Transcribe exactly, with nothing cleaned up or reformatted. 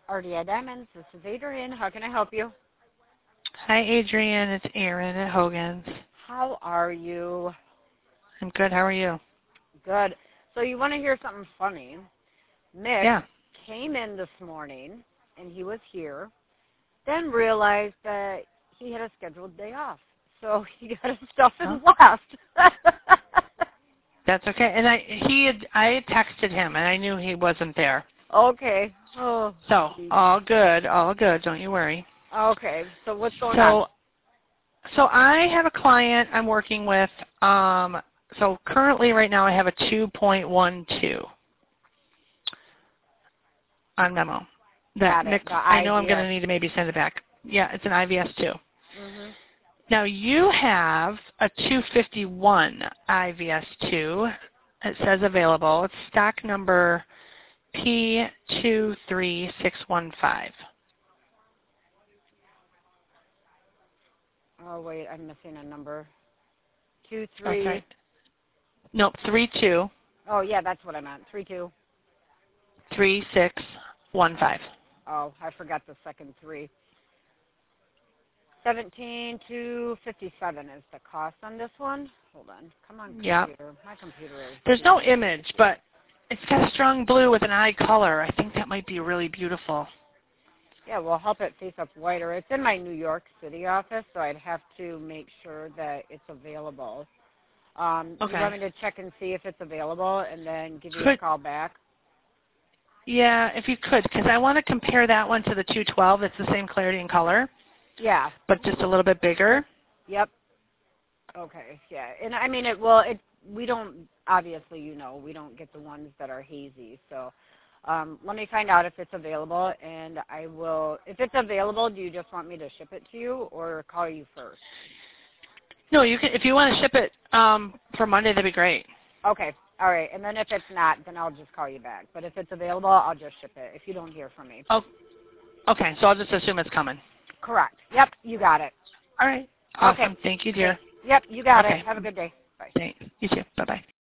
R D I Diamonds. This is Adrienne. How can I help you? Hi, Adrienne. It's Erin at Hogan's. How are you? I'm good. How are you? Good. So you want to hear something funny? Mick Yeah. came in this morning, and he was here, then realized that he had a scheduled day off. So he got his stuff and Oh, left. that's okay. And I he had I had texted him, and I knew he wasn't there. Okay. Oh. So geez. all good, all good. Don't you worry. Okay. So what's going So on? so I have a client I'm working with. Um, so currently, right now, I have a two point one two on memo. That Got it. Nick, The I know I'm going I V S. to need to maybe send it back. Yeah, it's an I V S two. Mhm. Now you have a two fifty-one I V S two. It says available. It's stock number P two three six one five. Oh wait, I'm missing a number. Two That's three. right. Nope, three two Oh yeah, that's what I meant. Three two. three six one five. Oh, I forgot the second three. Seventeen two fifty seven is the cost on this one. Hold on. Come on, Yeah. computer. My computer is There's being no image, but it's got a strong blue with an eye color. I think that might be really beautiful. Yeah, we'll help it face up whiter. It's in my New York City office, so I'd have to make sure that it's available. Um, you Okay. want me to check and see if it's available and then give you a Could call back? yeah, if you could, because I want to compare that one to the two twelve. It's the same clarity and color, Yeah. but just a little bit bigger. Yep. Okay. Yeah. And I mean, it well, it we don't obviously, you know, we don't get the ones that are hazy. So um, let me find out if it's available, and I will. If it's available, do you just want me to ship it to you or call you first? No, you can if you want to ship it um, for Monday, that'd be great. Okay. All right. And then if it's not, then I'll just call you back. But if it's available, I'll just ship it if you don't hear from me. Oh, okay. So I'll just assume it's coming. Correct. Yep. You got it. All right. Okay. Awesome. Thank you, dear. Yep. You got it. Okay. Have a good day. Bye. Thanks. You too. Bye bye.